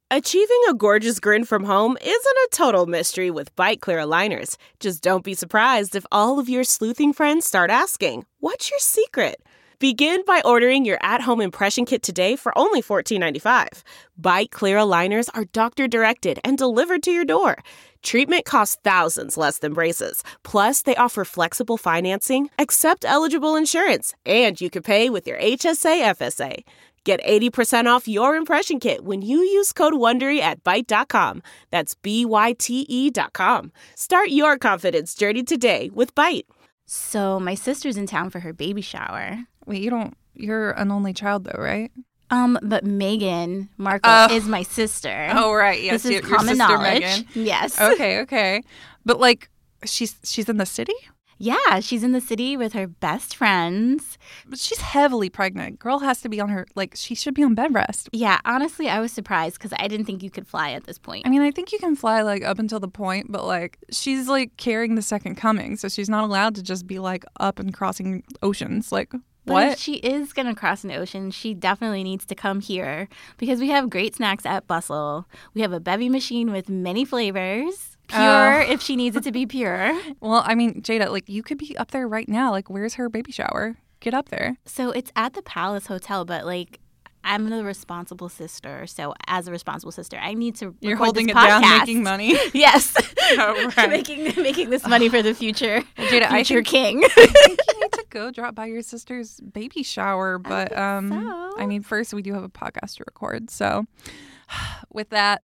Achieving a gorgeous grin from home isn't a total mystery with Byte Clear aligners. Just don't be surprised if all of your sleuthing friends start asking, "What's your secret?" Begin by ordering your at-home impression kit today for only $14.95. Byte Clear aligners are doctor-directed and delivered to your door. Treatment costs thousands less than braces. Plus, they offer flexible financing, accept eligible insurance, and you can pay with your HSA FSA. Get 80% off your impression kit when you use code WONDERY at Byte.com. That's BYTE.com. Start your confidence journey today with Byte. So my sister's in town for her baby shower. Wait, you're an only child though, right? But Meghan Markle is my sister. Oh, right. Yes, this is your common sister, knowledge. Meghan. Yes. Okay. But like, she's in the city? Yeah, she's in the city with her best friends. But she's heavily pregnant. Girl has to be on her, like, she should be on bed rest. Yeah, honestly, I was surprised because I didn't think you could fly at this point. I mean, I think you can fly, like, up until the point, but, like, she's, like, carrying the second coming, so she's not allowed to just be, like, up and crossing oceans. Like, but what? if she is going to cross an ocean, she definitely needs to come here because we have great snacks at Bustle. We have a bevy machine with many flavors. Pure if she needs it to be pure. Well, I mean, Jada, like, you could be up there right now. Like, where's her baby shower? Get up there. So it's at the Palace Hotel, but, like, I'm the responsible sister. So as a responsible sister, I need to You're record holding this it down, podcast. making money. Yes. Oh, right. making this money for the future. Well, Jada, future king. I think you need to go drop by your sister's baby shower. But, so. I mean, first, we do have a podcast to record. So with that,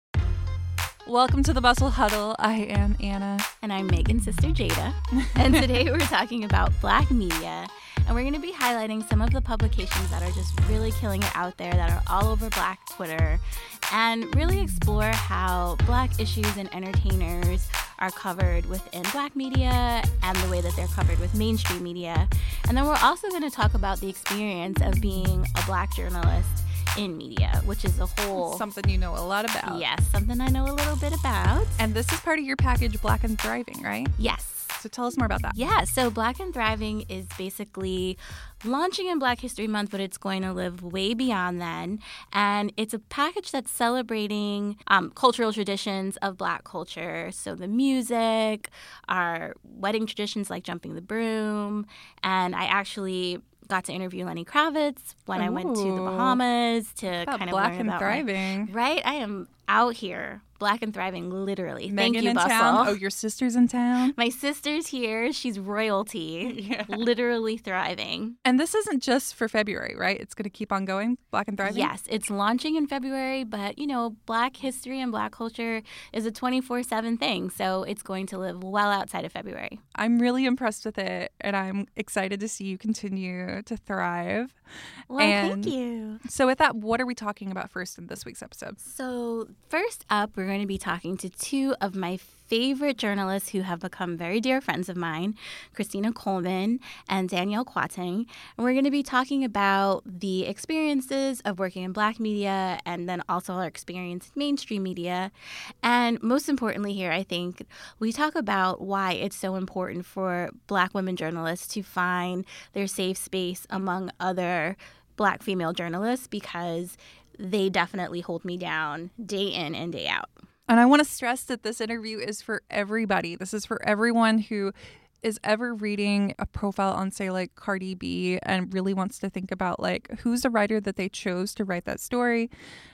welcome to the Bustle Huddle. I am Anna. And I'm Megan's sister, Jada. And today we're talking about Black media. And we're going to be highlighting some of the publications that are just really killing it out there, that are all over Black Twitter, and really explore how Black issues and entertainers are covered within Black media and the way that they're covered with mainstream media. And then we're also going to talk about the experience of being a Black journalist in media, which is a whole... Something you know a lot about. Yes, something I know a little bit about. And this is part of your package, Black and Thriving, right? Yes. So tell us more about that. Yeah, so Black and Thriving is basically launching in Black History Month, but it's going to live way beyond then. And it's a package that's celebrating cultural traditions of Black culture. So the music, our wedding traditions like jumping the broom. And I actually got to interview Lenny Kravitz when I went to the Bahamas to kind of Black learn and about Thriving. Right? I am out here. Black and Thriving, literally. Megan Thank you, in Bustle. town. Oh, your sister's in town. My sister's here. She's royalty. Yeah. Literally thriving. And this isn't just for February, right? It's going to keep on going, Black and Thriving? Yes, it's launching in February, but, you know, Black history and Black culture is a 24/7 thing, so it's going to live well outside of February. I'm really impressed with it, and I'm excited to see you continue to thrive. Well, thank you. So with that, what are we talking about first in this week's episode? So first up, we're going to be talking to two of my favorite journalists who have become very dear friends of mine, Christina Coleman and Danielle Quating. And we're going to be talking about the experiences of working in Black media and then also our experience in mainstream media. And most importantly here, I think, we talk about why it's so important for Black women journalists to find their safe space among other Black female journalists, because they definitely hold me down day in and day out. And I want to stress that this interview is for everybody. This is for everyone who is ever reading a profile on, say, like Cardi B and really wants to think about, like, who's the writer that they chose to write that story?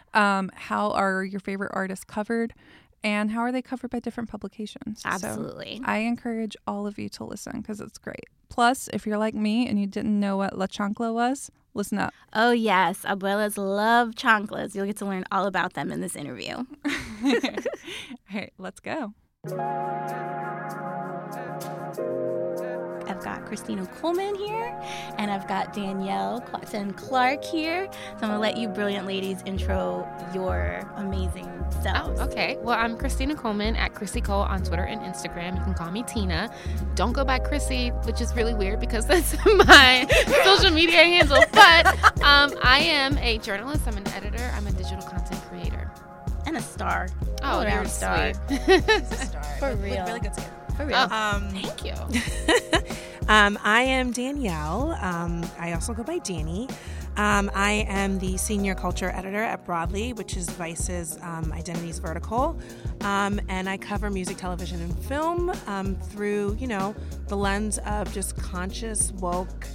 How are your favorite artists covered? And how are they covered by different publications? Absolutely. So I encourage all of you to listen because it's great. Plus, if you're like me and you didn't know what La Chancla was, listen up. Oh, yes. Abuelas love chanclas. You'll get to learn all about them in this interview. All right, let's go. I've got Christina Coleman here, and I've got Danielle Quatin Clark here. So I'm going to let you brilliant ladies intro your amazing selves. Oh, okay. Well, I'm Christina Coleman at Chrissy Cole on Twitter and Instagram. You can call me Tina. Don't go by Chrissy, which is really weird because that's my social media handle. But I am a journalist. I'm an editor. I'm a digital content creator. And a star. Oh, All you're around star. sweet. He's a star. For real. With really good skin. For real. Thank you. I am Danielle. I also go by Danny. I am the senior culture editor at Broadly, which is Vice's Identities vertical. And I cover music, television, and film through, the lens of just conscious, woke,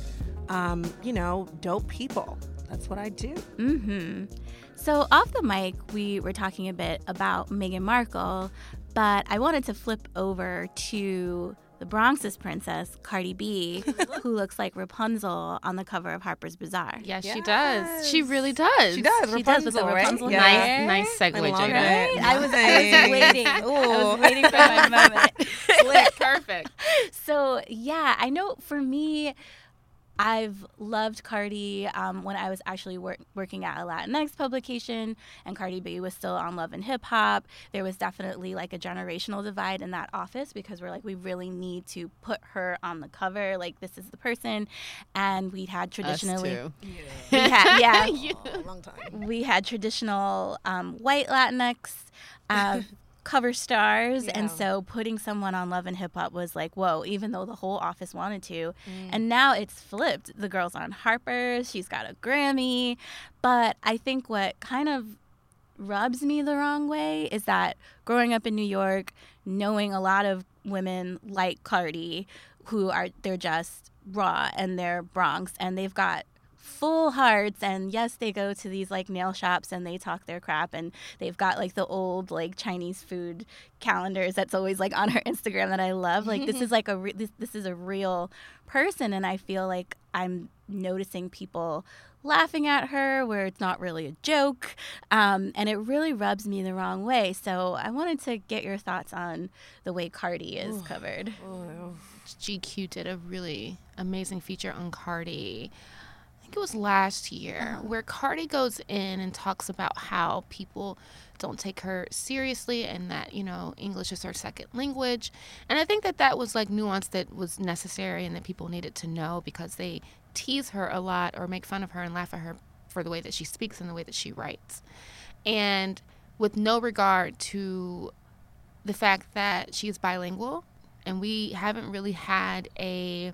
dope people. That's what I do. Mm-hmm. So off the mic, we were talking a bit about Meghan Markle, but I wanted to flip over to the Bronx's princess, Cardi B, who looks like Rapunzel on the cover of Harper's Bazaar. Yes, she does. She really does. She does. She does with the Rapunzel right? hair. Nice segue, Jada. Right? I was waiting. I was waiting for my moment. Slick. Perfect. So, yeah, I know for me, I've loved Cardi when I was actually working at a Latinx publication and Cardi B was still on Love and Hip Hop. There was definitely like a generational divide in that office because we're like, we really need to put her on the cover. Like, this is the person. And we had traditionally. Us too. We had, long time. We had traditional white Latinx cover stars, and so putting someone on Love and Hip Hop was like, whoa, even though the whole office wanted to. And now it's flipped. The girl's on Harper's, she's got a Grammy. But I think what kind of rubs me the wrong way is that growing up in New York, knowing a lot of women like Cardi they're just raw and they're Bronx and they've got full hearts, and yes, they go to these like nail shops and they talk their crap, and they've got like the old like Chinese food calendars that's always like on her Instagram that I love. Like, this is like this is a real person, and I feel like I'm noticing people laughing at her where it's not really a joke, and it really rubs me the wrong way. So I wanted to get your thoughts on the way Cardi is covered. GQ did a really amazing feature on Cardi. It was last year, where Cardi goes in and talks about how people don't take her seriously and that, English is her second language. And I think that was like nuance that was necessary and that people needed to know because they tease her a lot or make fun of her and laugh at her for the way that she speaks and the way that she writes. And with no regard to the fact that she is bilingual, and we haven't really had a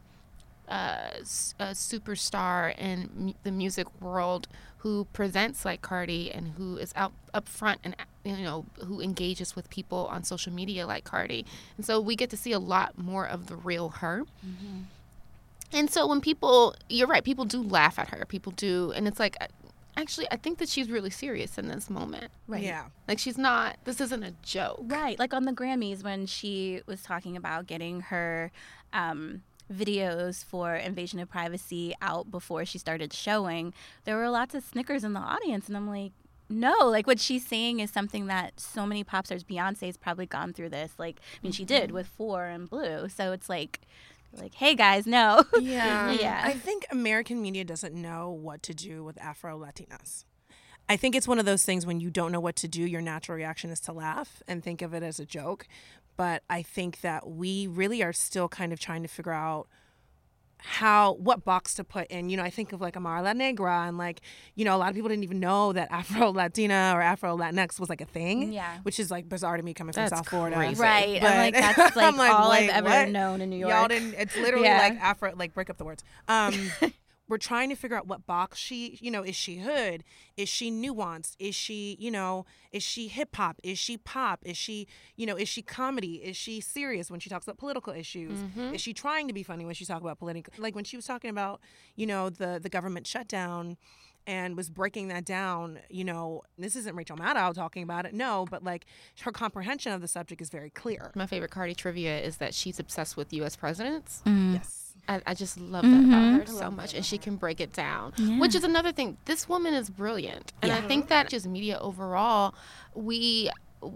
superstar in the music world who presents like Cardi and who is up front and who engages with people on social media like Cardi. And so we get to see a lot more of the real her. Mm-hmm. And so when you're right, people do laugh at her. People do, and it's like, actually, I think that she's really serious in this moment. Right. Yeah. Like, this isn't a joke. Right. Like on the Grammys when she was talking about getting her videos for Invasion of Privacy out before she started showing, there were lots of snickers in the audience, and I'm like, no, like what she's saying is something that so many pop stars, Beyonce's probably gone through this. Like, I mean, she did with 4 and Blue, so it's like, hey guys, no. Yeah. I think American media doesn't know what to do with Afro-Latinas. I think it's one of those things when you don't know what to do, your natural reaction is to laugh and think of it as a joke. But I think that we really are still kind of trying to figure out what box to put in. I think of like Amara La Negra and like, a lot of people didn't even know that Afro-Latina or Afro-Latinx was like a thing. Yeah. Which is like bizarre to me coming from South Florida. Right. But I'm like, that's like all I've ever known in New York. Y'all didn't, it's literally like Afro, like break up the words. We're trying to figure out what box she, is she hood? Is she nuanced? Is she, is she hip hop? Is she pop? Is she, is she comedy? Is she serious when she talks about political issues? Mm-hmm. Is she trying to be funny when she talks about political? Like when she was talking about, the government shutdown and was breaking that down, this isn't Rachel Maddow talking about it, no, but like her comprehension of the subject is very clear. My favorite Cardi trivia is that she's obsessed with U.S. presidents. Yes. I just love that about her so much, and she can break it down, which is another thing. This woman is brilliant, and I think that just media overall, we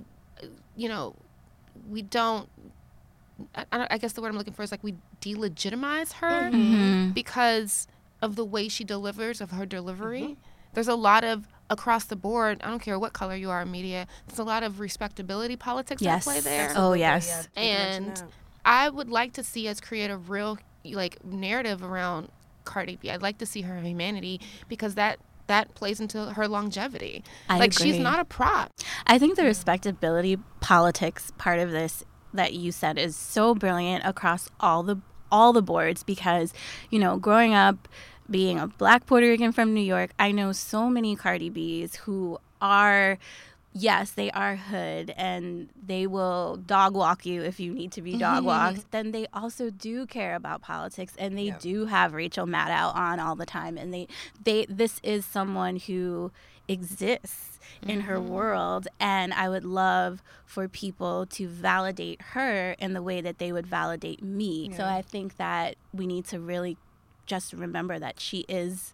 don't. I guess the word I'm looking for is like we delegitimize her because of the way she delivers, of her delivery. Mm-hmm. There's a lot of across the board. I don't care what color you are in media. There's a lot of respectability politics at play there. Oh yes, and I would like to see us create a real narrative around Cardi B. I'd like to see her humanity because that plays into her longevity. I agree. She's not a prop. I think the respectability politics part of this that you said is so brilliant across all the boards because, growing up being a Black Puerto Rican from New York, I know so many Cardi B's who are, yes, they are hood and they will dog walk you if you need to be dog walked. Then they also do care about politics, and they do have Rachel Maddow on all the time. And this is someone who exists in her world, and I would love for people to validate her in the way that they would validate me. So I think that we need to really just remember that she is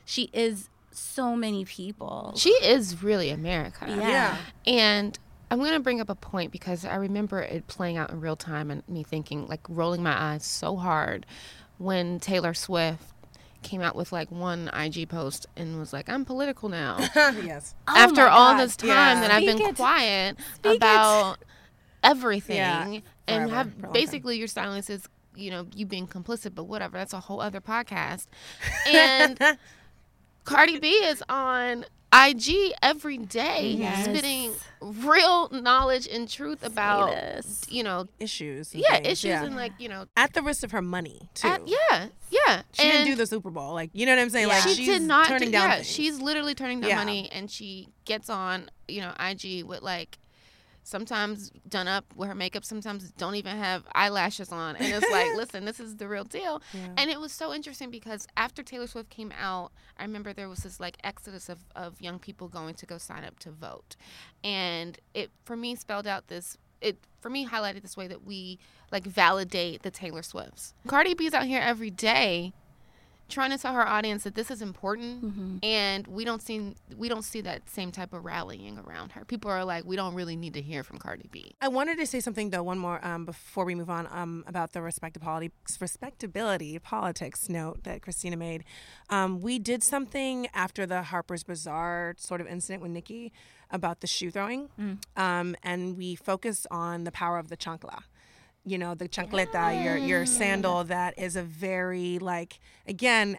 so many people. She is really America. Yeah. And I'm going to bring up a point because I remember it playing out in real time and me thinking, like, rolling my eyes so hard when Taylor Swift came out with like one IG post and was like, I'm political now. Yes. After all this time Yeah. that I've been quiet about everything and have basically your silence is, you being complicit, but whatever. That's a whole other podcast. And Cardi B is on IG every day, spitting real knowledge and truth about, issues. Issues and at the risk of her money too. She didn't do the Super Bowl, like, you know what I'm saying? Like, she did not turning down things. She's literally turning down money, and she gets on, IG with like sometimes done up with her makeup, sometimes don't even have eyelashes on, and it's like, listen, this is the real deal. And it was so interesting because after Taylor Swift came out, I remember there was this like exodus of young people going to go sign up to vote, and it for me spelled out this. It for me highlighted this way that we like validate the Taylor Swifts. Cardi B's out here every day trying to tell her audience that this is important, and we don't see that same type of rallying around her. People are like, we don't really need to hear from Cardi B. I wanted to say something though, one more before we move on, about the respectability politics note that Christina made. We did something after the Harper's Bazaar sort of incident with Nicki about the shoe throwing, and we focused on the power of the chancla. The chancleta, your sandal, that is a very, like, again,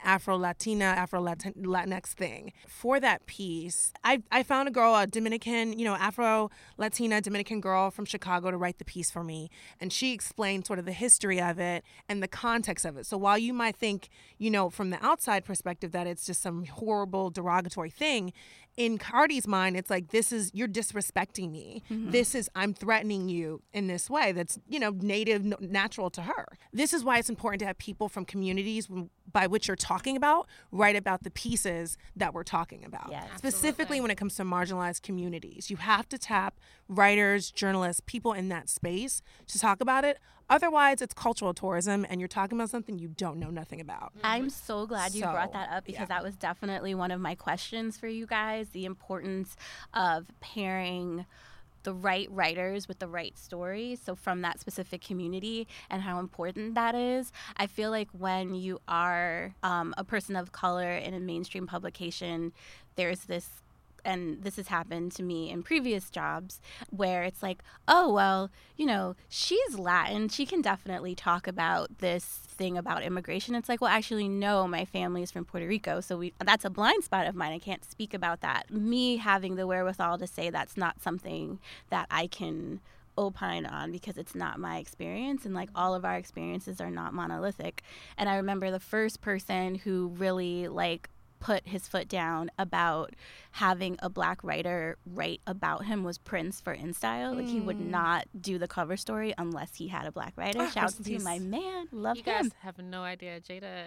Afro-Latinx thing. For that piece, I found a girl, a Dominican, Afro-Latina Dominican girl from Chicago to write the piece for me. And she explained sort of the history of it and the context of it. So while you might think, from the outside perspective that it's just some horrible, derogatory thing, in Cardi's mind, it's like, you're disrespecting me. I'm threatening you in this way that's, native, natural to her. This is why it's important to have people from communities by which you're talking about write about the pieces that we're talking about. Yes. Specifically when it comes to marginalized communities. You have to tap writers, journalists, people in that space to talk about it. Otherwise, it's cultural tourism, and you're talking about something you don't know nothing about. I'm so glad you brought that up, because that was definitely one of my questions for you guys, the importance of pairing the right writers with the right stories, so from that specific community, and how important that is. I feel like when you are a person of color in a mainstream publication, there's this, and this has happened to me in previous jobs, where it's like, oh, well, she's Latin. She can definitely talk about this thing about immigration. It's like, well, actually, no, my family is from Puerto Rico. So that's a blind spot of mine. I can't speak about that. Me having the wherewithal to say that's not something that I can opine on, because it's not my experience, and like all of our experiences are not monolithic. And I remember the first person who really like put his foot down about having a Black writer write about him was Prince for InStyle. Like, he would not do the cover story unless he had a Black writer. Shout out to my man. Love him. You guys have no idea. Jada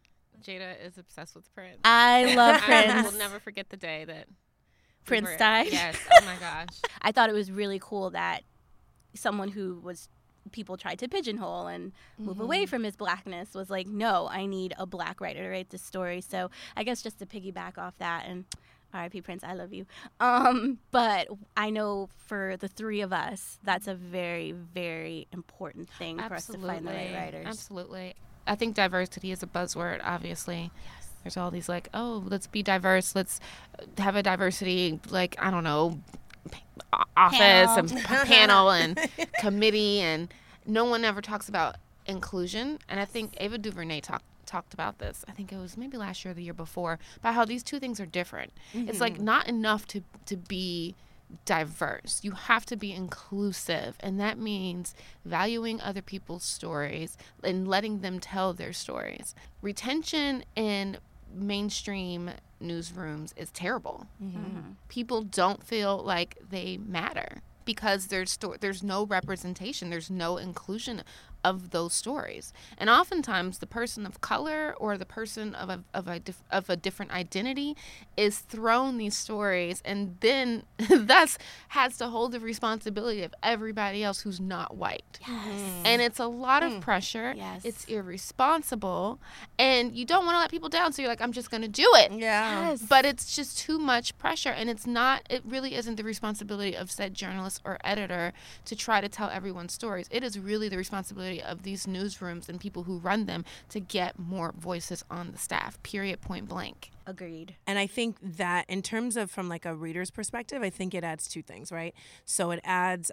is obsessed with Prince. I love Prince. I will never forget the day that Prince died. Yes. Oh my gosh. I thought it was really cool that someone who was people tried to pigeonhole and move away from his Blackness was like, no, I need a Black writer to write this story. So I guess just to piggyback off that, and R.I.P. Prince, I love you. But I know for the three of us, that's a very, very important thing for us to find the right writers. Absolutely. I think diversity is a buzzword, obviously. Yes. There's all these like, oh, let's be diverse. Let's have a diversity, like, I don't know, office and panel and committee, and no one ever talks about inclusion. And I think Ava DuVernay talked about this. I think it was maybe last year or the year before, about how these two things are different. It's like not enough to be diverse. You have to be inclusive, and that means valuing other people's stories and letting them tell their stories. Retention in mainstream newsrooms is terrible. People don't feel like they matter because there's no representation, there's no inclusion of those stories. And oftentimes the person of color or the person of a different identity is thrown these stories and then thus has to hold the responsibility of everybody else who's not white. And it's a lot of pressure. It's irresponsible, and you don't want to let people down, so you're like, I'm just going to do it. But it's just too much pressure, and it really isn't the responsibility of said journalist or editor to try to tell everyone's stories. It is really the responsibility of these newsrooms and people who run them to get more voices on the staff, period, point blank. Agreed. And I think that in terms of from like a reader's perspective, I think it adds two things, right? So it adds,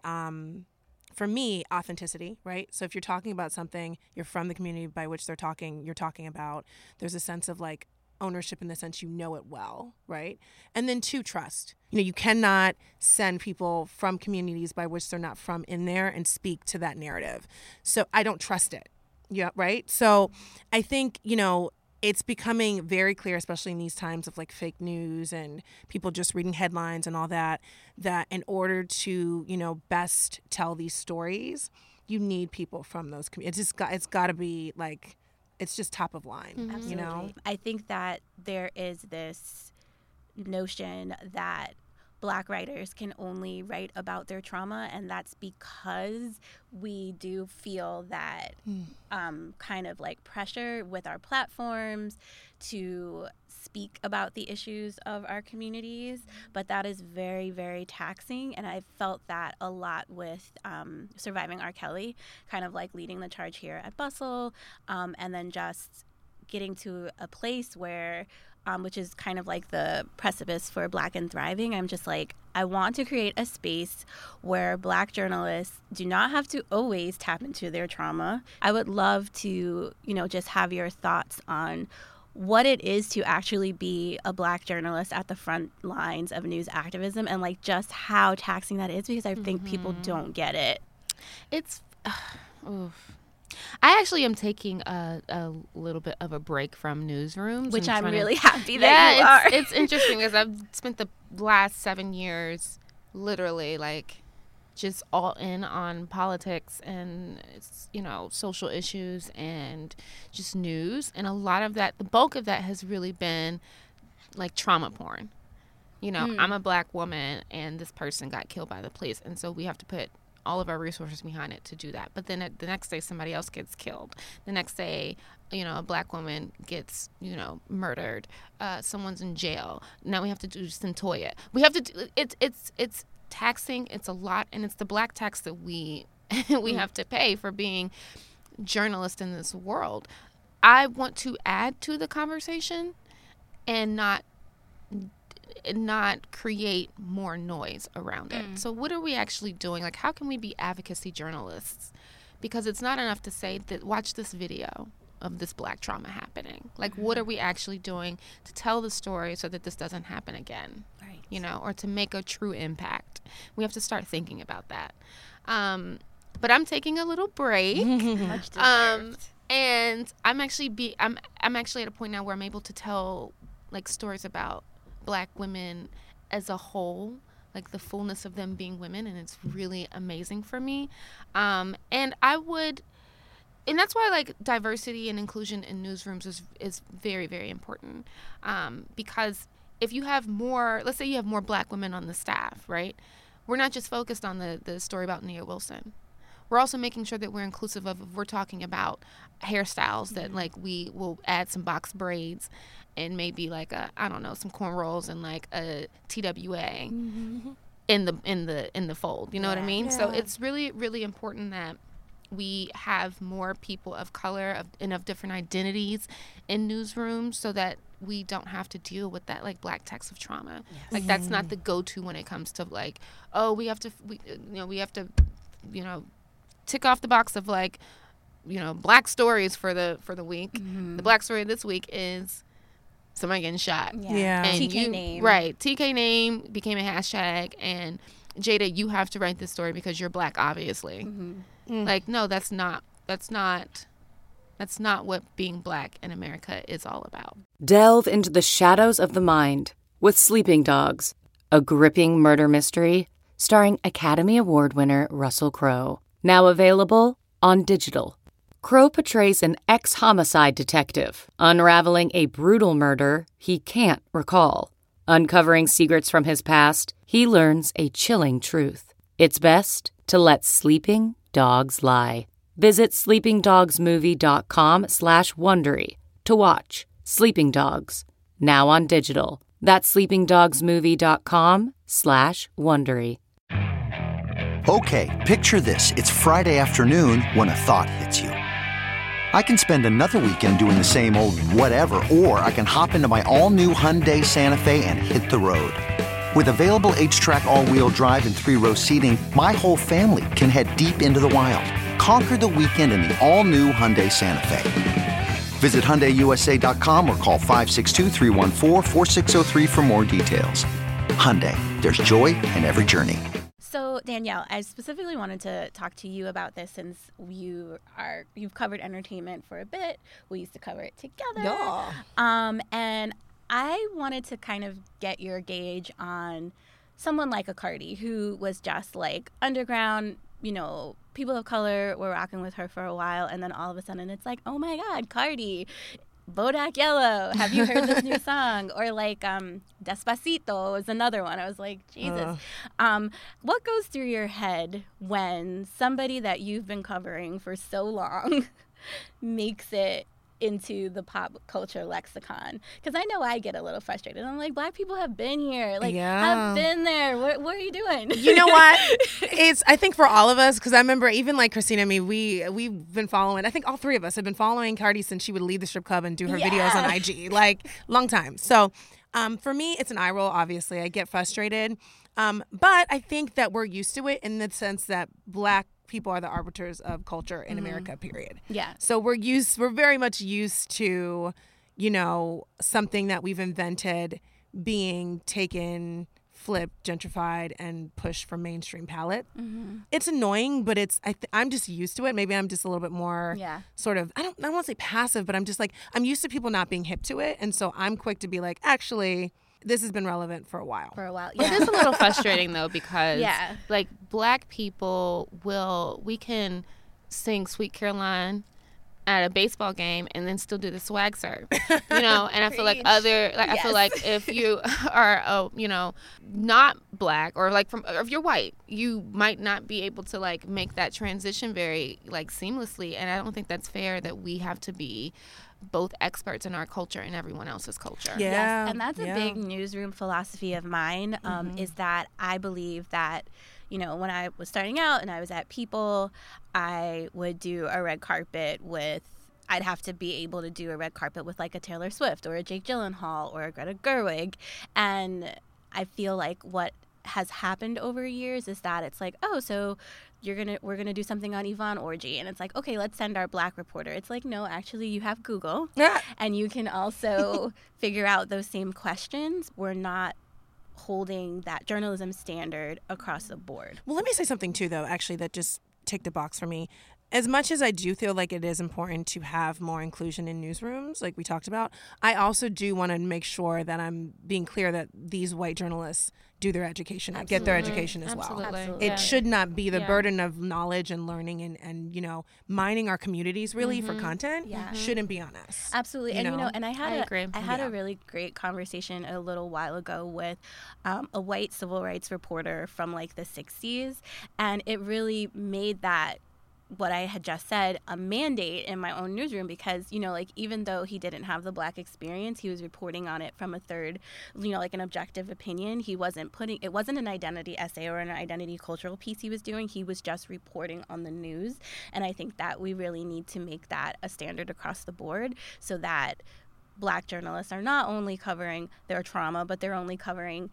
for me, authenticity, right? So if you're talking about something, you're from the community by which you're talking about, there's a sense of like ownership in the sense you know it well, right? And then two, trust. You cannot send people from communities by which they're not from in there and speak to that narrative. So I don't trust it. Yeah, right? So I think, it's becoming very clear, especially in these times of like fake news and people just reading headlines and all that in order to, best tell these stories, you need people from those communities. It's got to be like, it's just top of line, Absolutely. I think that there is this notion that Black writers can only write about their trauma, and that's because we do feel that kind of like pressure with our platforms to speak about the issues of our communities, but that is very, very taxing, and I felt that a lot with Surviving R. Kelly, kind of like leading the charge here at Bustle, and then just getting to a place where which is kind of like the precipice for Black and Thriving. I'm just like, I want to create a space where Black journalists do not have to always tap into their trauma. I would love to, just have your thoughts on what it is to actually be a Black journalist at the front lines of news activism and like just how taxing that is, because I think people don't get it. It's... I actually am taking a little bit of a break from newsrooms. Which I'm really happy that you are. It's interesting because I've spent the last 7 years literally like just all in on politics and, social issues and just news. And a lot of that, the bulk of that has really been like trauma porn. I'm a Black woman and this person got killed by the police. And so we have to put all of our resources behind it to do that. But then the next day somebody else gets killed. The next day, a Black woman gets, murdered. Someone's in jail. Now we have to do Centoya. We have to do it's taxing. It's a lot, and it's the Black tax that we have to pay for being journalists in this world. I want to add to the conversation and not create more noise around it. So what are we actually doing? Like, how can we be advocacy journalists? Because it's not enough to say that watch this video of this Black trauma happening. Like, what are we actually doing to tell the story so that this doesn't happen again? Right. Or to make a true impact. We have to start thinking about that. But I'm taking a little break. Much deserved. And I'm actually at a point now where I'm able to tell like stories about Black women as a whole, like the fullness of them being women, and it's really amazing for me. And that's why like diversity and inclusion in newsrooms is very, very important. Because if you have let's say you have more Black women on the staff, right? We're not just focused on the story about Nia Wilson. We're also making sure that we're inclusive of, if we're talking about hairstyles, that like we will add some box braids and maybe like some cornrows and like a TWA in the fold. You know what I mean? Yeah. So it's really, really important that we have more people of color and of different identities in newsrooms so that we don't have to deal with that like Black text of trauma. Yes. Like that's not the go-to when it comes to like, we have to tick off the box of like, Black stories for the week. The Black story this week is somebody getting shot. Yeah. And TK name. Right. TK name became a hashtag, and Jada, you have to write this story because you're Black, obviously. Like, no, that's not That's not what being Black in America is all about. Delve into the shadows of the mind with Sleeping Dogs, a gripping murder mystery starring Academy Award winner Russell Crowe. Now available on digital. Crowe portrays an ex-homicide detective unraveling a brutal murder he can't recall. Uncovering secrets from his past, he learns a chilling truth. It's best to let sleeping dogs lie. Visit sleepingdogsmovie.com/Wondery to watch Sleeping Dogs, now on digital. That's sleepingdogsmovie.com/Wondery. Okay, picture this. It's Friday afternoon when a thought hits you. I can spend another weekend doing the same old whatever, or I can hop into my all-new Hyundai Santa Fe and hit the road. With available H-Track all-wheel drive and 3-row seating, my whole family can head deep into the wild. Conquer the weekend in the all-new Hyundai Santa Fe. Visit HyundaiUSA.com or call 562-314-4603 for more details. Hyundai, there's joy in every journey. So Danielle, I specifically wanted to talk to you about this since you've covered entertainment for a bit. We used to cover it together. Yeah. And I wanted to kind of get your gauge on someone like a Cardi, who was just like underground, people of color were rocking with her for a while, and then all of a sudden it's like, oh my God, Cardi, Bodak Yellow, have you heard this new song? Or like Despacito was another one. I was like, Jesus. What goes through your head when somebody that you've been covering for so long makes it into the pop culture lexicon? Because I know I get a little frustrated. I'm like, Black people have been here, have been there. What are you doing? You know what? I think for all of us, because I remember even like Christina and me, we've been following, I think all three of us have been following Cardi since she would leave the strip club and do her videos on IG, like long time. So for me, it's an eye roll, obviously. I get frustrated. But I think that we're used to it in the sense that Black people are the arbiters of culture in America, period. Yeah. So we're very much used to, something that we've invented being taken, flipped, gentrified, and pushed from mainstream palette. Mm-hmm. It's annoying, but I'm just used to it. Maybe I'm just a little bit more sort of, I don't want to say passive, but I'm just like, I'm used to people not being hip to it. And so I'm quick to be like, actually, this has been relevant for a while. Yeah. It is a little frustrating, though, because, like, Black people we can sing Sweet Caroline at a baseball game and then still do the swag serve, and I feel like I feel like if you are, not Black or like if you're white, you might not be able to like make that transition very like seamlessly. And I don't think that's fair that we have to be both experts in our culture and everyone else's culture. Yeah. Yes, and that's a big newsroom philosophy of mine, is that I believe that, when I was starting out and I was at People, I would do a red carpet I'd have to be able to do a red carpet with like a Taylor Swift or a Jake Gyllenhaal or a Greta Gerwig. And I feel like what has happened over years is that it's like, oh, so we're gonna do something on Yvonne Orji, and it's like, okay, let's send our Black reporter. It's like, no, actually you have Google and you can also figure out those same questions. We're not holding that journalism standard across the board. Well, let me say something too, though, actually, that just ticked a box for me. As much as I do feel like it is important to have more inclusion in newsrooms, like we talked about, I also do want to make sure that I'm being clear that these white journalists do their education and get their education as well. Absolutely. It should not be the burden of knowledge and learning and mining our communities really for content shouldn't be on us. Absolutely. And and I agree. had a really great conversation a little while ago with a white civil rights reporter from like the 60s, and it really made that what I had just said a mandate in my own newsroom, because even though he didn't have the Black experience, he was reporting on it from a third, like an objective opinion. It wasn't an identity essay or an identity cultural piece he was doing. He was just reporting on the news. And I think that we really need to make that a standard across the board, so that Black journalists are not only covering their trauma, but they're only covering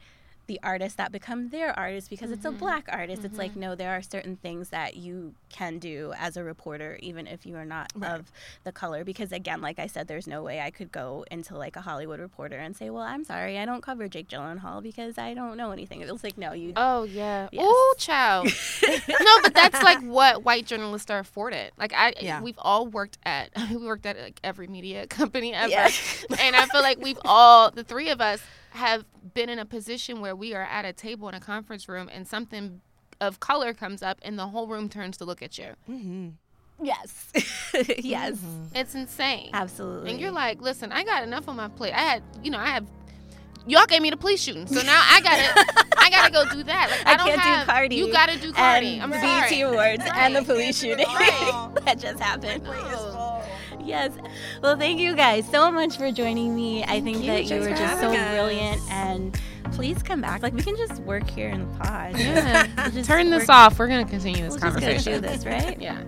the artists that become their artists because it's a Black artist. It's like, no, there are certain things that you can do as a reporter, even if you are not of the color. Because again, like I said, there's no way I could go into like a Hollywood reporter and say, well, I'm sorry, I don't cover Jake Gyllenhaal because I don't know anything. It was like, no, you. Oh, yeah. Yes. Oh, child. No, but that's like what white journalists are afforded. Like, we've all worked at like every media company ever. Yeah. And I feel like the three of us have been in a position where we are at a table in a conference room and something of color comes up and the whole room turns to look at you. Mm-hmm. Yes. Yes. Mm-hmm. It's insane. Absolutely. And you're like, listen, I got enough on my plate. Y'all gave me the police shooting, so now I gotta go do that. Like, I can't do Cardi. You gotta do Cardi. I'm sorry. BET Awards and the police shooting that just happened. Yes. Well, thank you guys so much for joining me. I think that you were just so brilliant, and please come back. Like, we can just work here in the pod. Yeah. We'll turn this off. We're gonna continue this conversation. Just gonna do this, right? Yeah.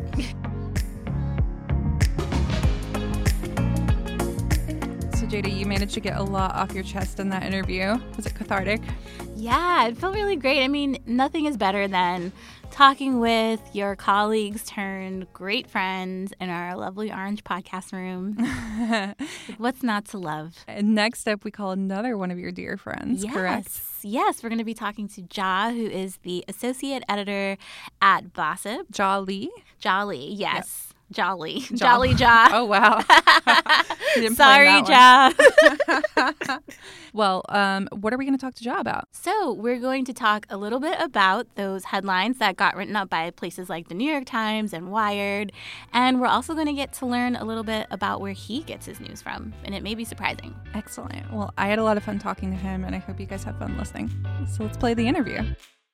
Jada, you managed to get a lot off your chest in that interview. Was it cathartic? Yeah, it felt really great. I mean, nothing is better than talking with your colleagues turned great friends in our lovely orange podcast room. What's not to love? And next up, we call another one of your dear friends, correct? Yes, we're going to be talking to Ja, who is the associate editor at Bossip. Ja Lee, yes. Yep. Jolly Ja. Oh, wow. Sorry, Ja. Well, what are we going to talk to Ja about? So we're going to talk a little bit about those headlines that got written up by places like the New York Times and Wired. And we're also going to get to learn a little bit about where he gets his news from. And it may be surprising. Excellent. Well, I had a lot of fun talking to him, and I hope you guys have fun listening. So let's play the interview.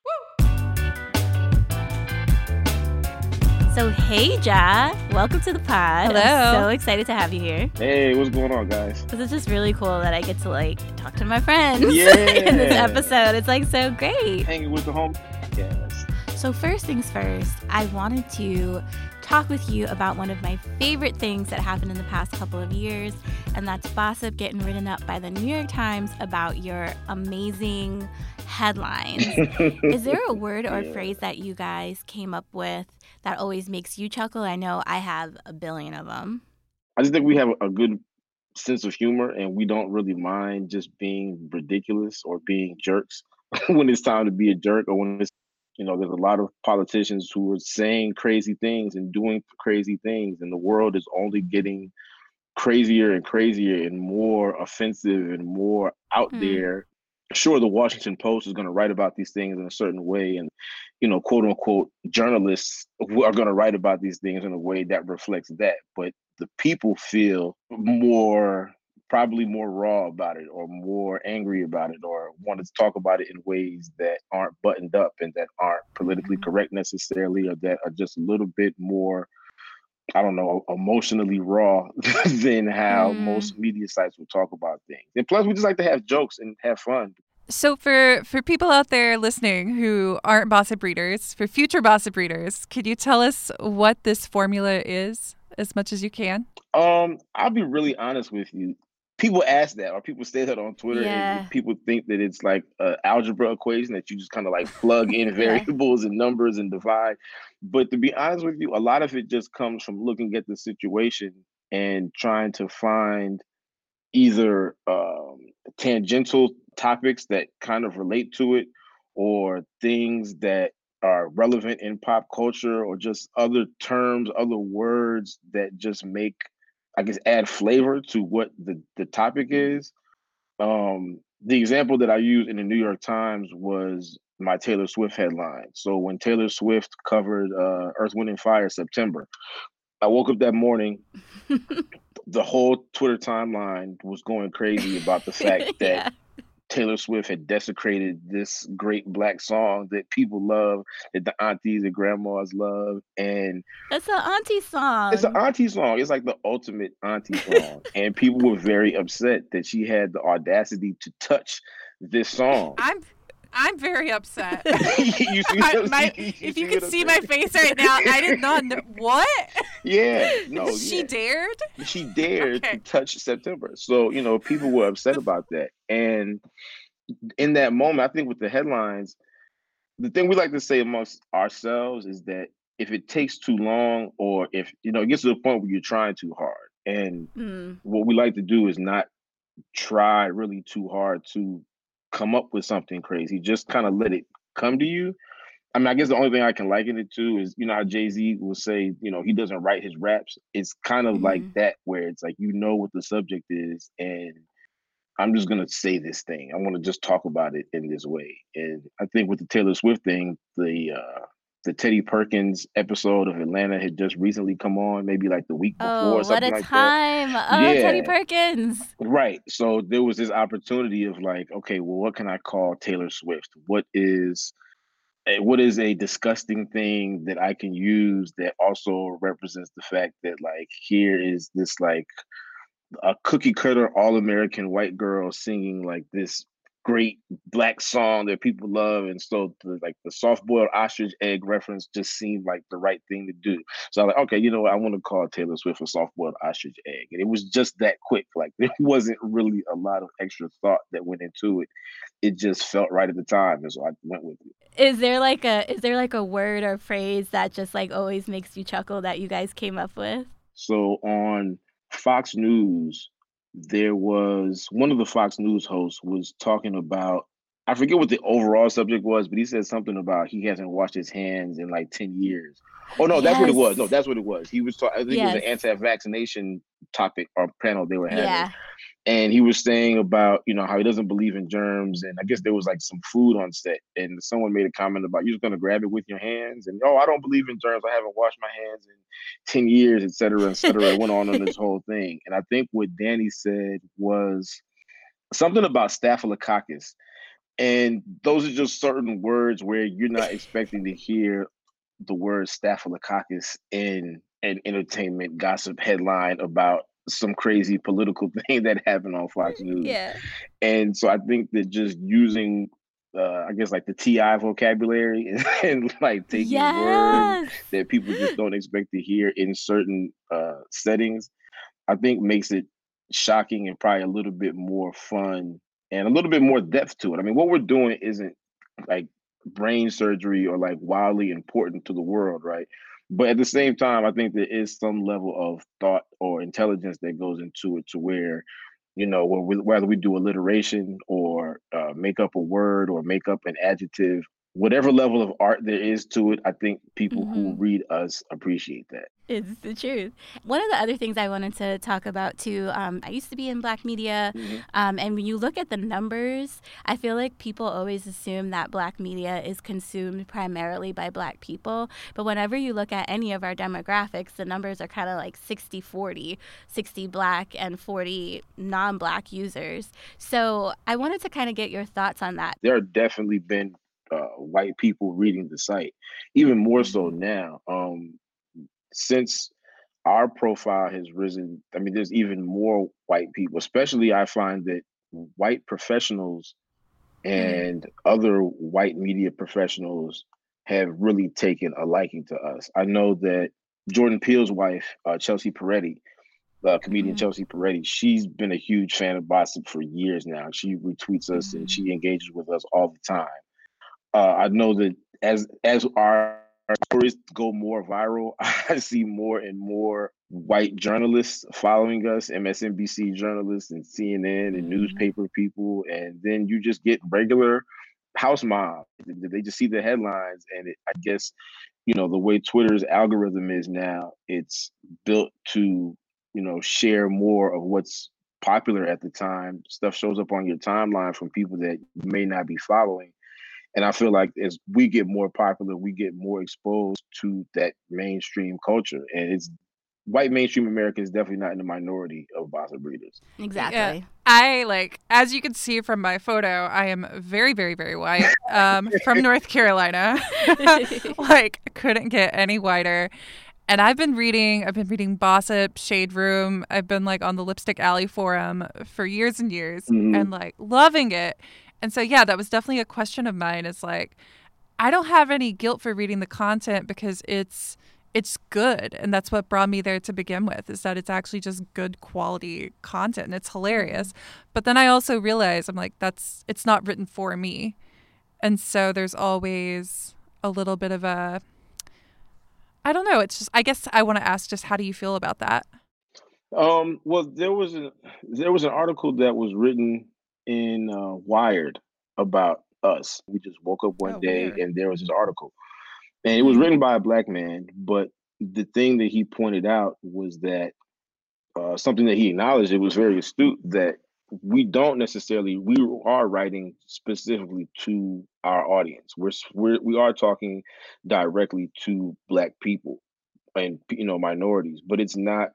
So, hey, Ja, welcome to the pod. Hello. I'm so excited to have you here. Hey, what's going on, guys? This is just really cool that I get to, like, talk to my friends in this episode. It's, like, so great. Hanging with the home. Yes. So, first things first, I wanted to talk with you about one of my favorite things that happened in the past couple of years, and that's Bossip getting written up by the New York Times about your amazing headlines. Is there a word or phrase that you guys came up with that always makes you chuckle? I know I have a billion of them. I just think we have a good sense of humor, and we don't really mind just being ridiculous or being jerks when it's time to be a jerk, or when it's, there's a lot of politicians who are saying crazy things and doing crazy things, and the world is only getting crazier and crazier and more offensive and more out there. Sure, the Washington Post is going to write about these things in a certain way, and quote unquote journalists are going to write about these things in a way that reflects that. But the people feel probably more raw about it, or more angry about it, or want to talk about it in ways that aren't buttoned up and that aren't politically correct necessarily, or that are just a little bit more, I don't know, emotionally raw than how most media sites will talk about things. And plus, we just like to have jokes and have fun. So for people out there listening who aren't Bossip readers, for future Bossip readers, could you tell us what this formula is as much as you can? I'll be really honest with you. People ask that, or people say that on Twitter, and people think that it's like an algebra equation that you just kind of like plug in variables and numbers and divide. But to be honest with you, a lot of it just comes from looking at the situation and trying to find either tangential topics that kind of relate to it, or things that are relevant in pop culture, or just other terms, other words that just make, I guess, add flavor to what the topic is. The example that I used in the New York Times was my Taylor Swift headline. So when Taylor Swift covered Earth, Wind & Fire September, I woke up that morning, the whole Twitter timeline was going crazy about the fact that Taylor Swift had desecrated this great Black song that people love, that the aunties and grandmas love. And it's an auntie song. It's an auntie song. It's like the ultimate auntie song. And people were very upset that she had the audacity to touch this song. I'm very upset. If you could see my face right now, I did not know. What? Yeah. No. She dared? She dared to touch September. So, people were upset about that. And, in that moment, I think with the headlines, the thing we like to say amongst ourselves is that if it takes too long, or if it gets to the point where you're trying too hard, and what we like to do is not try really too hard to come up with something crazy, just kind of let it come to you. I mean, I guess the only thing I can liken it to is, how Jay-Z will say, he doesn't write his raps. It's kind of like that, where it's like, what the subject is, and I'm just going to say this thing. I want to just talk about it in this way. And I think with the Taylor Swift thing, the Teddy Perkins episode of Atlanta had just recently come on, maybe like the week before or something like that. Oh, what a time. Oh, yeah. Teddy Perkins. Right. So there was this opportunity of like, okay, well, what can I call Taylor Swift? What is a disgusting thing that I can use that also represents the fact that, like, here is this, like, a cookie cutter all-American white girl singing like this great Black song that people love, and so the soft-boiled ostrich egg reference just seemed like the right thing to do. So I was like, okay, you know what? I want to call Taylor Swift a soft-boiled ostrich egg, and it was just that quick. Like, there wasn't really a lot of extra thought that went into it. It just felt right at the time, and so I went with it. Is there like a word or phrase that just like always makes you chuckle that you guys came up with? So on Fox News, there was one of the Fox News hosts was talking about, I forget what the overall subject was, but he said something about he hasn't washed his hands in like 10 years. Oh, no, that's what it was. No, that's what it was. He was talking, I think it was an anti-vaccination topic or panel they were having. Yeah. And he was saying about, how he doesn't believe in germs. And I guess there was like some food on set. And someone made a comment about, you're just going to grab it with your hands. And, I don't believe in germs. I haven't washed my hands in 10 years, et cetera, et cetera. It went on this whole thing. And I think what Danny said was something about staphylococcus. And those are just certain words where you're not expecting to hear the word staphylococcus in an entertainment gossip headline about some crazy political thing that happened on Fox News. Yeah. And so I think that just using, I guess, like the TI vocabulary and like taking words that people just don't expect to hear in certain settings, I think makes it shocking and probably a little bit more fun and a little bit more depth to it. I mean, what we're doing isn't like brain surgery or like wildly important to the world, right? But at the same time, I think there is some level of thought or intelligence that goes into it to where, whether we do alliteration or make up a word or make up an adjective, whatever level of art there is to it, I think people who read us appreciate that. It's the truth. One of the other things I wanted to talk about too, I used to be in Black media, and when you look at the numbers, I feel like people always assume that Black media is consumed primarily by Black people. But whenever you look at any of our demographics, the numbers are kind of like 60-40, 60 Black and 40 non-Black users. So I wanted to kind of get your thoughts on that. There have definitely been white people reading the site, even more so now. Since our profile has risen, I mean, there's even more white people, especially I find that white professionals and other white media professionals have really taken a liking to us. I know that Jordan Peele's wife, Chelsea Peretti, comedian Chelsea Peretti, she's been a huge fan of Bossip for years now. She retweets us and she engages with us all the time. I know that as our stories go more viral, I see more and more white journalists following us, MSNBC journalists and CNN and newspaper people. And then you just get regular house moms. They just see the headlines. And I guess, the way Twitter's algorithm is now, it's built to, share more of what's popular at the time. Stuff shows up on your timeline from people that you may not be following. And I feel like as we get more popular, we get more exposed to that mainstream culture. And it's white mainstream America is definitely not in the minority of Bossip readers. Exactly. I as you can see from my photo, I am very, very, very white, from North Carolina. Couldn't get any whiter. And I've been reading Bossip, Shade Room. I've been on the Lipstick Alley forum for years and years and loving it. And so, that was definitely a question of mine. Is I don't have any guilt for reading the content because it's it's good. And that's what brought me there to begin with, is that it's actually just good quality content and it's hilarious. But then I also realized, I'm like, it's not written for me. And so there's always a little bit of a, I don't know. It's just, I guess I want to ask just how do you feel about that? Well, there was an article that was written in Wired about us. We just woke up one day weird. and there was this article, and it was written by a Black man. But the thing that he pointed out was that something that he acknowledged, it was very astute, that we are writing specifically to our audience. We are talking directly to Black people and minorities, but it's not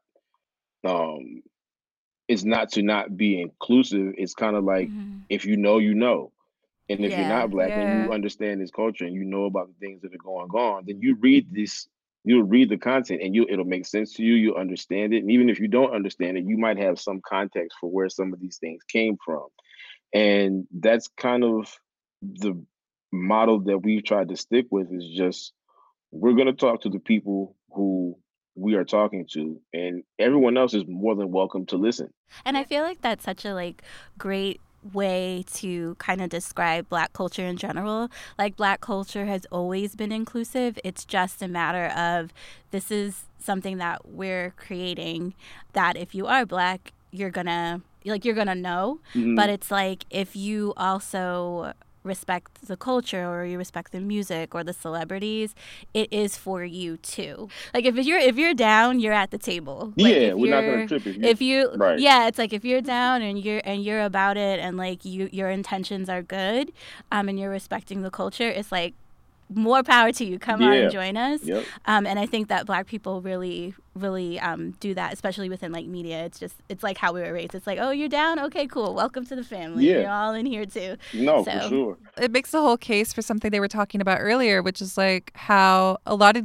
to not be inclusive. It's kind of like, if you know, you know. And if you're not Black and you understand this culture and you know about the things that are going on, then you'll read the content and it'll make sense to you. You'll understand it. And even if you don't understand it, you might have some context for where some of these things came from. And that's kind of the model that we've tried to stick with, is just, we're going to talk to the people who we are talking to, and everyone else is more than welcome to listen. And I feel like that's such a great way to kind of describe Black culture in general. Like, Black culture has always been inclusive. It's just a matter of, this is something that we're creating that if you are Black, you're gonna know. But it's like, if you also respect the culture, or you respect the music or the celebrities, it is for you too. Like, if you're down, you're at the table. Yeah, we're not gonna trip if you right. Yeah, it's like, if you're down and you're about it, and your intentions are good, and you're respecting the culture, it's like, more power to you. Come on and join us. Yep. And I think that Black people really, really do that, especially within media. It's like how we were raised. It's like, oh, you're down? Okay, cool. Welcome to the family. Yeah. You're all in here too. No, for sure. It makes the whole case for something they were talking about earlier, which is how a lot of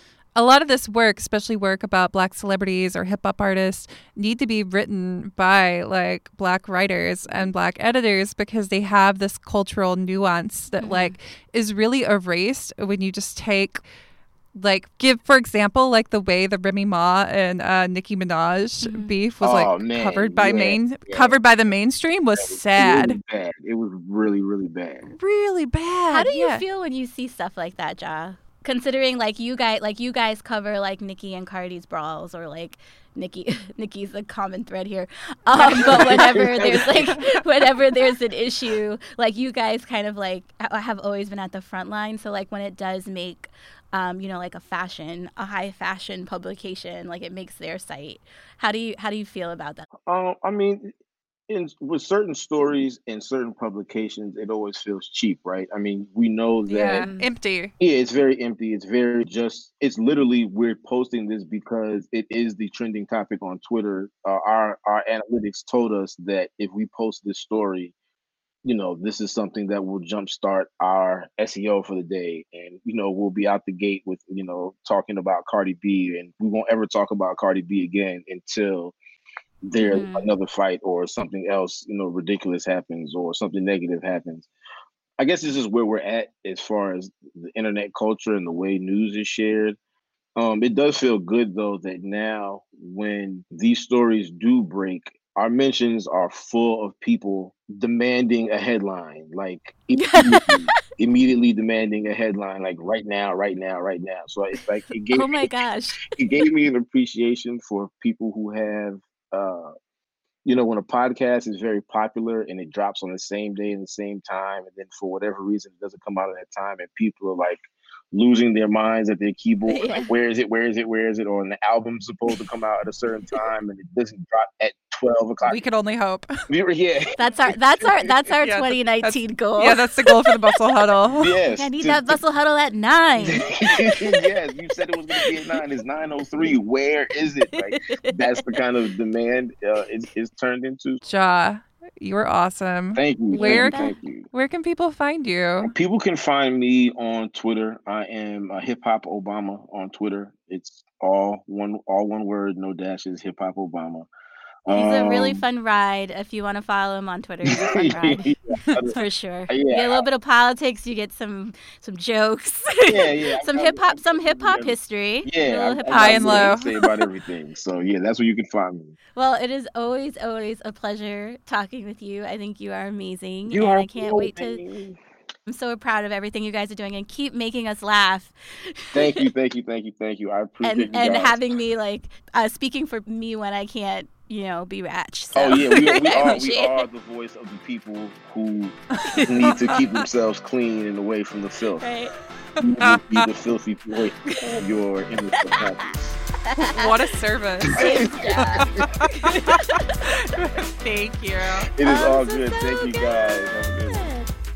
this work, especially work about Black celebrities or hip hop artists, need to be written by Black writers and Black editors, because they have this cultural nuance that is really erased when you just take, give, for example, the way the Remy Ma and Nicki Minaj beef was covered by the mainstream was sad. Really bad. It was really, really bad. Really bad. How do you feel when you see stuff like that, Ja? Considering you guys cover Nicki and Cardi's brawls, or Nicki's a common thread here, but whenever there's an issue, you guys kind of have always been at the front line. So when it does make a high fashion publication, it makes their site, how do you feel about that? I mean, with certain stories and certain publications, it always feels cheap, right? I mean, we know that empty. Yeah, it's very empty. It's very it's literally, we're posting this because it is the trending topic on Twitter. Our analytics told us that if we post this story, this is something that will jumpstart our SEO for the day, and we'll be out the gate with talking about Cardi B, and we won't ever talk about Cardi B again until there's another fight or something else, ridiculous happens or something negative happens. I guess this is where we're at as far as the internet culture and the way news is shared. It does feel good, though, that now when these stories do break, our mentions are full of people demanding a headline, immediately demanding a headline, right now. So it's it gave oh my gosh. It gave me an appreciation for people who have, when a podcast is very popular and it drops on the same day and the same time, and then for whatever reason it doesn't come out at that time, and people are losing their minds at their keyboard, where is it? Or an album's supposed to come out at a certain time and it doesn't drop at 12 o'clock. We could only hope. Yeah. That's our 2019 goal. Yeah, that's the goal for the Bustle Huddle. Yes. I need that Bustle Huddle at 9. Yes, you said it was going to be at 9. It's 9:03. Where is it? That's the kind of demand it's turned into. Ja, you were awesome. Thank you. Thank you. Where can people find you? People can find me on Twitter. I am Hip Hop Obama on Twitter. It's all one word, no dashes. Hip Hop Obama. He's a really fun ride. If you want to follow him on Twitter, he's a fun ride. For sure. You get a little bit of politics, you get some jokes. some hip hop history. Yeah, high and low. Say about everything. So that's where you can find me. Well, it is always a pleasure talking with you. I think you are amazing. I can't wait to. I'm so proud of everything you guys are doing and keep making us laugh. Thank you. I appreciate you guys. And having me speaking for me when I can't, be ratch. So. Oh yeah, we are the voice of the people who need to keep themselves clean and away from the filth. Right. Be the filthy voice of your inner subconscious. What a service. Thank you. It is all good. Thank you guys. Have a good one.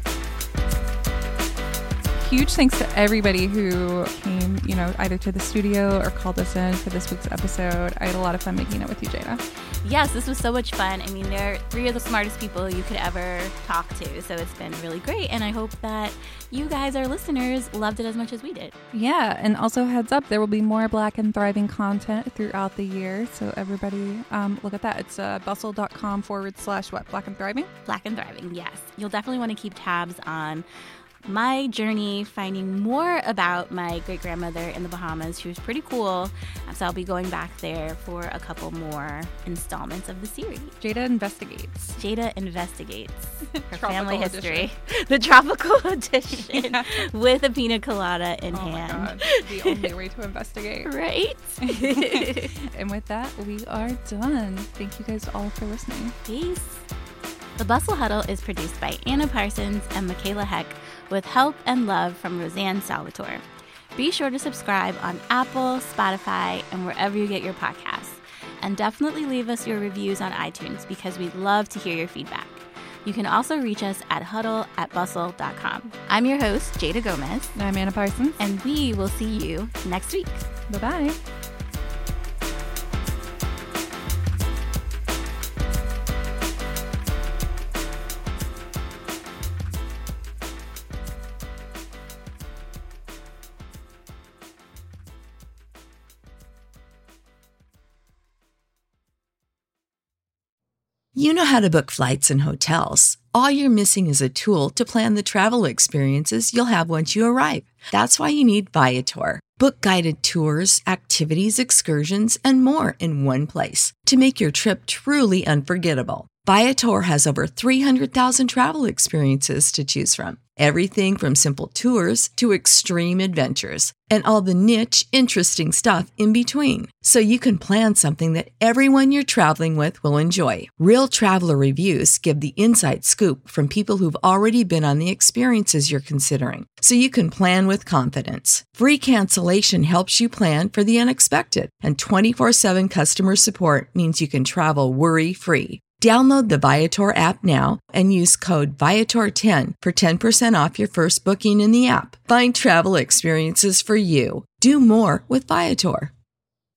Huge thanks to everybody who came, either to the studio or called us in for this week's episode. I had a lot of fun making it with you, Jada. Yes, this was so much fun. I mean, they're 3 of the smartest people you could ever talk to, so it's been really great. And I hope that you guys, our listeners, loved it as much as we did. Yeah, and also heads up, there will be more Black and Thriving content throughout the year. So everybody look at that. It's bustle.com/what? Black and Thriving? Black and Thriving, yes. You'll definitely want to keep tabs on my journey finding more about my great-grandmother in the Bahamas. She was pretty cool. So I'll be going back there for a couple more installments of the series. Jada investigates. Her family history. The tropical edition with a pina colada in hand. My God. The only way to investigate. Right? And with that, we are done. Thank you guys all for listening. Peace. The Bustle Huddle is produced by Anna Parsons and Michaela Heck, with help and love from Roseanne Salvatore. Be sure to subscribe on Apple, Spotify, and wherever you get your podcasts. And definitely leave us your reviews on iTunes because we'd love to hear your feedback. You can also reach us at huddle@bustle.com. I'm your host, Jada Gomez. And I'm Anna Parsons. And we will see you next week. Bye-bye. You know how to book flights and hotels. All you're missing is a tool to plan the travel experiences you'll have once you arrive. That's why you need Viator. Book guided tours, activities, excursions, and more in one place to make your trip truly unforgettable. Viator has over 300,000 travel experiences to choose from. Everything from simple tours to extreme adventures and all the niche, interesting stuff in between. So you can plan something that everyone you're traveling with will enjoy. Real traveler reviews give the inside scoop from people who've already been on the experiences you're considering. So you can plan with confidence. Free cancellation helps you plan for the unexpected. And 24/7 customer support means you can travel worry-free. Download the Viator app now and use code Viator10 for 10% off your first booking in the app. Find travel experiences for you. Do more with Viator.